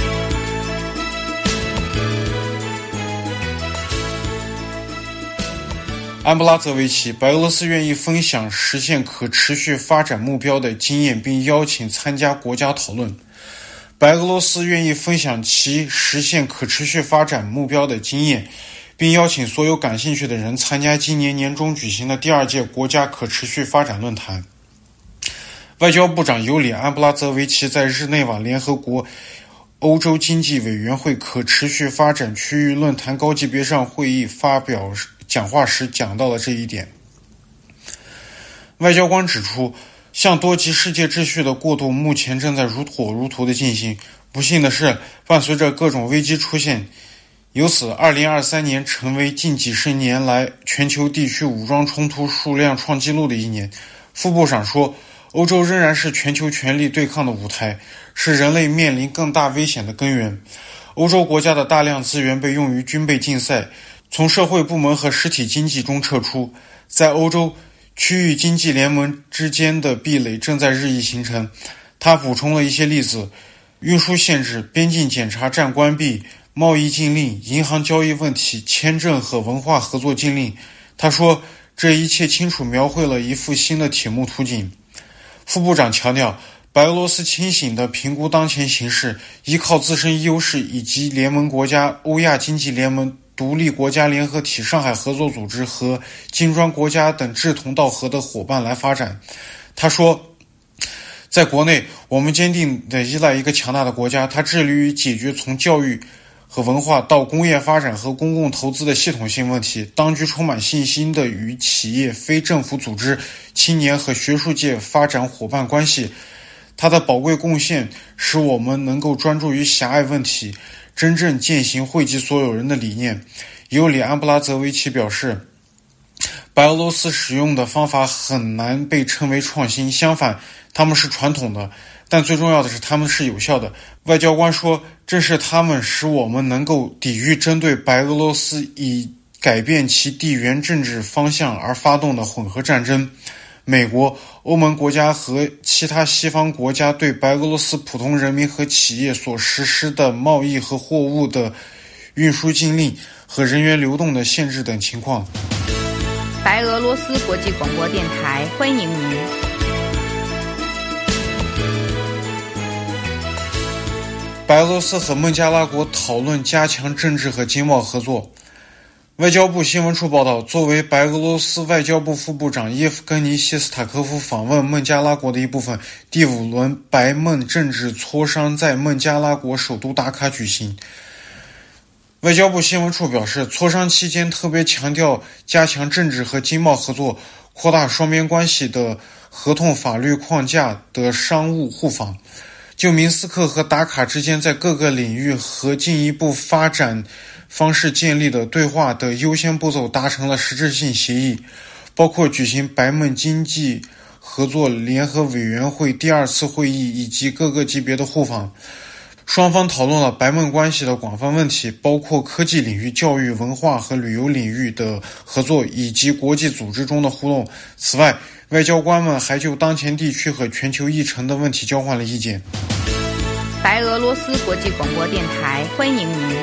安布拉泽维奇，白俄罗斯愿意分享实现可持续发展目标的经验，并邀请参加国家讨论。白俄罗斯愿意分享其实现可持续发展目标的经验，并邀请所有感兴趣的人参加今年年中举行的第2届国家可持续发展论坛。外交部长尤里·安布拉泽维奇在日内瓦联合国欧洲经济委员会可持续发展区域论坛高级别上会议发表讲话时讲到了这一点。外交官指出，向多极世界秩序的过渡目前正在如火如荼的进行。不幸的是，伴随着各种危机出现，由此2023年成为近几十年来全球地区武装冲突数量创纪录的一年。副部长说，欧洲仍然是全球权力对抗的舞台，是人类面临更大危险的根源。欧洲国家的大量资源被用于军备竞赛，从社会部门和实体经济中撤出。在欧洲，区域经济联盟之间的壁垒正在日益形成。他补充了一些例子：运输限制、边境检查站关闭、贸易禁令、银行交易问题、签证和文化合作禁令。他说，这一切清楚描绘了一幅新的铁幕图景。副部长强调，白俄罗斯清醒地评估当前形势，依靠自身优势以及联盟国家、欧亚经济联盟、独立国家联合体、上海合作组织和金砖国家等志同道合的伙伴来发展。他说，在国内，我们坚定地依赖一个强大的国家，它致力于解决从教育和文化到工业发展和公共投资的系统性问题。当局充满信心地与企业、非政府组织、青年和学术界发展伙伴关系。它的宝贵贡献使我们能够专注于狭隘问题，真正践行惠及所有人的理念。尤里·安布拉泽维奇表示，白俄罗斯使用的方法很难被称为创新，相反，他们是传统的，但最重要的是他们是有效的。外交官说，正是他们使我们能够抵御针对白俄罗斯以改变其地缘政治方向而发动的混合战争。美国、欧盟国家和其他西方国家对白俄罗斯普通人民和企业所实施的贸易和货物的运输禁令和人员流动的限制等情况。 白俄罗斯国际广播电台欢迎您。 白俄罗斯和孟加拉国讨论加强政治和经贸合作。外交部新闻处报道，作为白俄罗斯外交部副部长叶夫根尼谢斯塔科夫访问孟加拉国的一部分，第5轮白孟政治磋商在孟加拉国首都达卡举行。外交部新闻处表示，磋商期间特别强调加强政治和经贸合作，扩大双边关系的合同法律框架的商务互访，就明斯克和达卡之间在各个领域和进一步发展方式建立的对话的优先步骤达成了实质性协议，包括举行白孟经济合作联合委员会第2次会议以及各个级别的互访。双方讨论了白孟关系的广泛问题，包括科技领域、教育、文化和旅游领域的合作，以及国际组织中的互动。此外，外交官们还就当前地区和全球议程的问题交换了意见。 白俄罗斯国际广播电台欢迎您。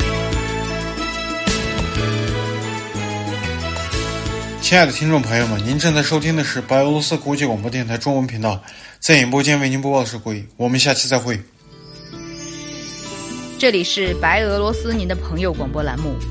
亲爱的听众朋友们，您正在收听的是白俄罗斯国际广播电台中文频道，在演播间为您播报的是鬼，我们下期再会。 这里是白俄罗斯您的朋友广播栏目。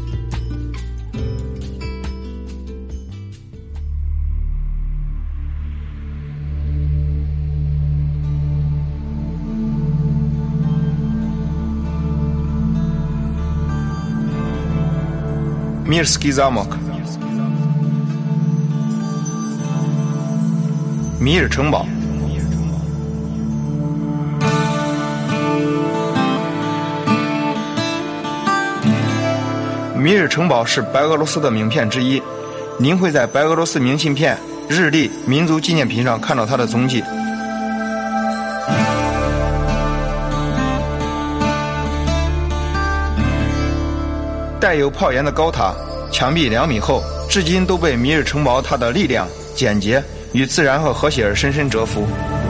Мирский замок. 米尔城堡。米尔城堡是白俄罗斯的名片之一，您会在白俄罗斯明信片、日历、民族纪念品上看到它的踪迹。带有炮檐的高塔，墙壁2米厚，至今都被米尔城堡塔的力量、简洁与自然和和谐而深深折服。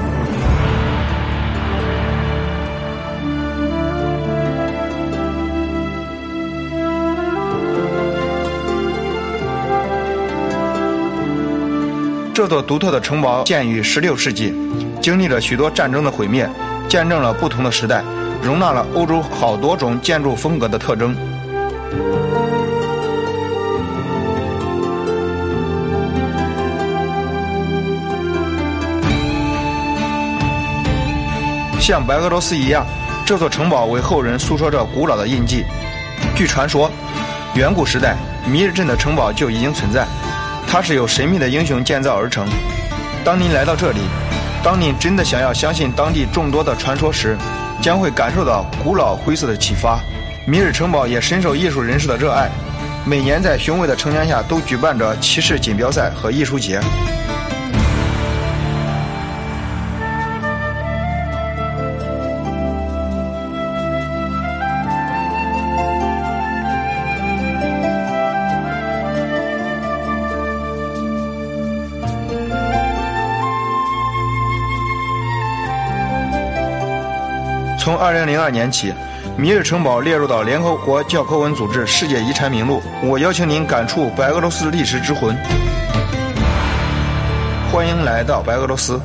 这座独特的城堡建于16世纪，经历了许多战争的毁灭，见证了不同的时代，容纳了欧洲好多种建筑风格的特征。像白俄罗斯一样，这座城堡为后人诉说着古老的印记。据传说，远古时代米尔镇的城堡就已经存在，它是由神秘的英雄建造而成。当您来到这里，当您真的想要相信当地众多的传说时，将会感受到古老灰色的启发。米尔城堡也深受艺术人士的热爱，每年在雄伟的城墙下都举办着骑士锦标赛和艺术节。从2002年起，米尔城堡列入到联合国教科文组织世界遗产名录。我邀请您感触白俄罗斯历史之魂。欢迎来到白俄罗斯。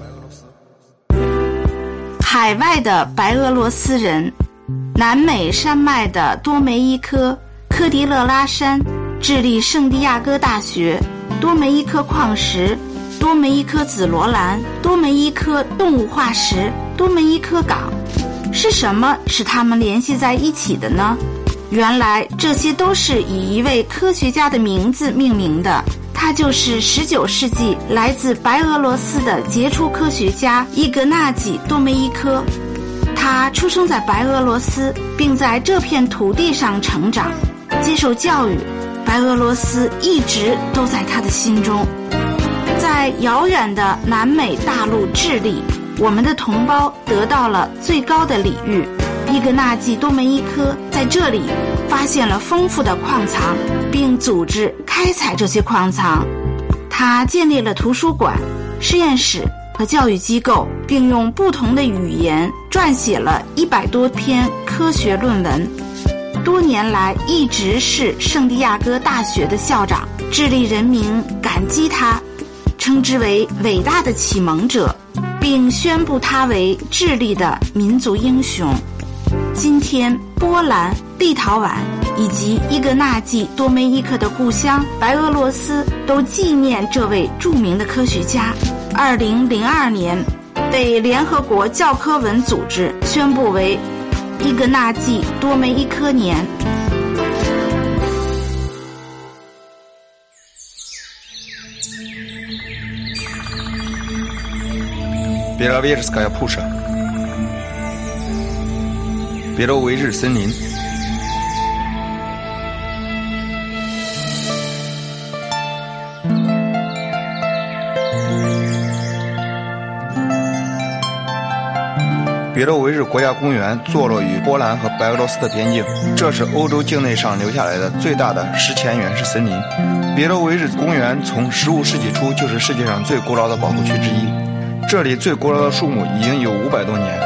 海外的白俄罗斯人，南美山脉的多梅伊科、科迪勒拉山、智利圣地亚哥大学、多梅伊科矿石、多梅伊科紫罗兰、多梅伊科动物化石、多梅伊科港。是什么使他们联系在一起的呢？原来这些都是以一位科学家的名字命名的，他就是19世纪来自白俄罗斯的杰出科学家伊格纳季·多梅伊科。他出生在白俄罗斯，并在这片土地上成长，接受教育。白俄罗斯一直都在他的心中。在遥远的南美大陆智利，我们的同胞得到了最高的礼遇。伊格纳季·多梅伊科在这里发现了丰富的矿藏，并组织开采这些矿藏。他建立了图书馆、实验室和教育机构，并用不同的语言撰写了100多篇科学论文。多年来一直是圣地亚哥大学的校长，智利人民感激他，称之为伟大的启蒙者，并宣布他为智利的民族英雄。今天，波兰、立陶宛以及伊格纳季·多梅伊科的故乡白俄罗斯都纪念这位著名的科学家。2002年，被联合国教科文组织宣布为伊格纳季·多梅伊科年。 Беловежская пуша， 别罗维日森林。别罗维日国家公园坐落于波兰和白俄罗斯的边境，这是欧洲境内上留下来的最大的史前原始森林。别罗维日公园从15世纪初就是世界上最古老的保护区之一。这里最古老的树木已经有500多年。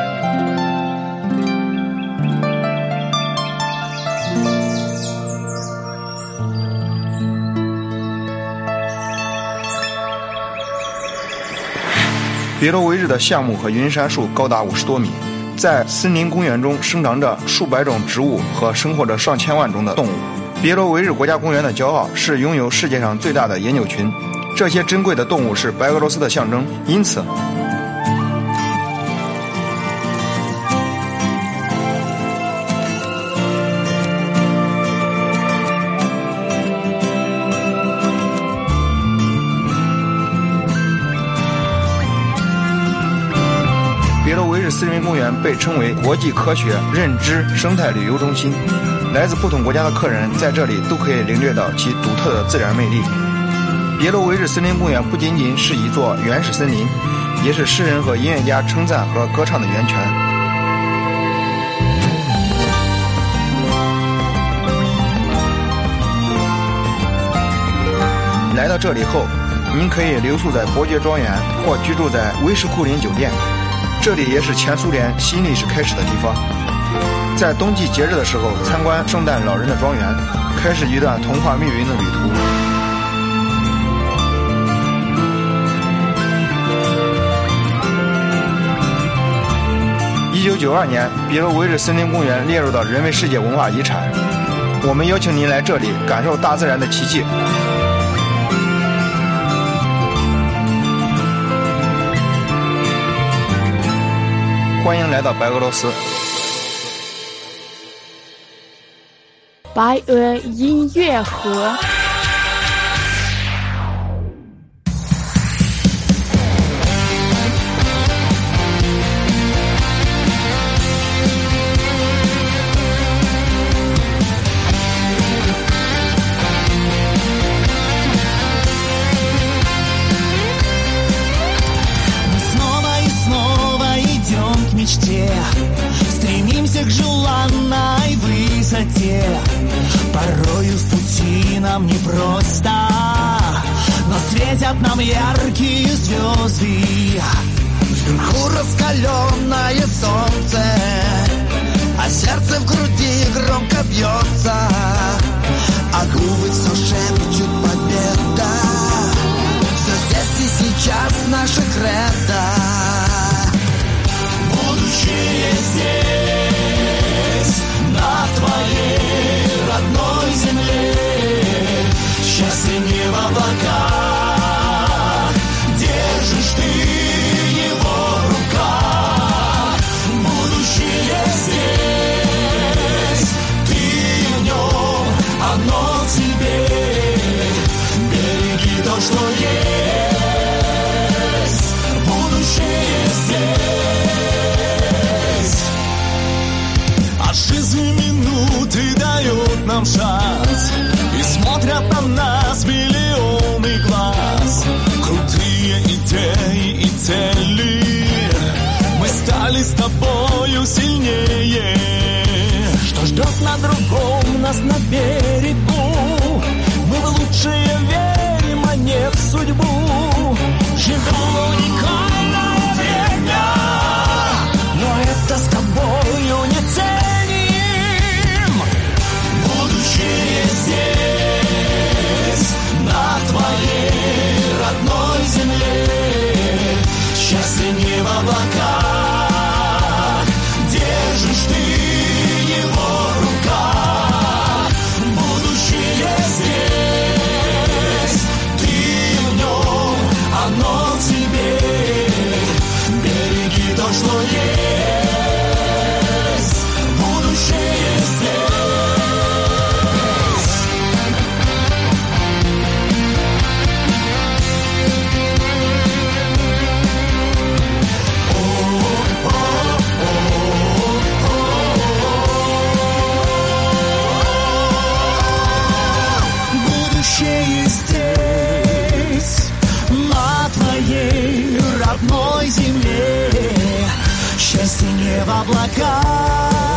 别罗维日的橡木和云杉树高达50多米，在森林公园中生长着数百种植物和生活着上千万种的动物。别罗维日国家公园的骄傲是拥有世界上最大的野牛群，这些珍贵的动物是白俄罗斯的象征，因此私人公园被称为国际科学、认知、生态旅游中心，来自不同国家的客人在这里都可以领略到其独特的自然魅力。别洛维日森林公园不仅仅是一座原始森林，也是诗人和音乐家称赞和歌唱的源泉。来到这里后，您可以留宿在伯爵庄园或居住在威士库林酒店，这里也是前苏联新历史开始的地方。在冬季节日的时候参观圣诞老人的庄园，开始一段童话密云的旅途。1992年，别洛维日森林公园列入到人类世界文化遗产。我们邀请您来这里感受大自然的奇迹。欢迎来到白俄罗斯。 白俄音乐盒。 Стремимся к желанной высоте. Порою в пути нам непросто, но светят нам яркие звезды. Вверху раскаленное солнце, а сердце в груди громко бьется, а губы все шепчут победа. Все здесь и сейчас наше кредо. Будущее здесь, на твоей родной земле. Счастье не в облаках, держишь ты его в руках. Будущее здесь, ты в нем, оно в тебе. Береги то, что есть. Будущее здесь. А жизнь минуты дает нам шанс, и смотрят на нас миллионы глаз. Крутые идеи и цели, мы стали с тобою сильнее. Что ждет на другом нас на берегу? Мы в лучшее верим, а не в судьбу. Живем в уникальное время, но это с тобою не ценим. Будущее здесь, на твоей родной земле. Счастье не в облаках, держишь ты его в руках. Будущее здесь, ты в нем, оно в тебе. Береги то, что есть. Будущее здесь. Будущее здесь, на твоей родной земле. Счастье не в облаках,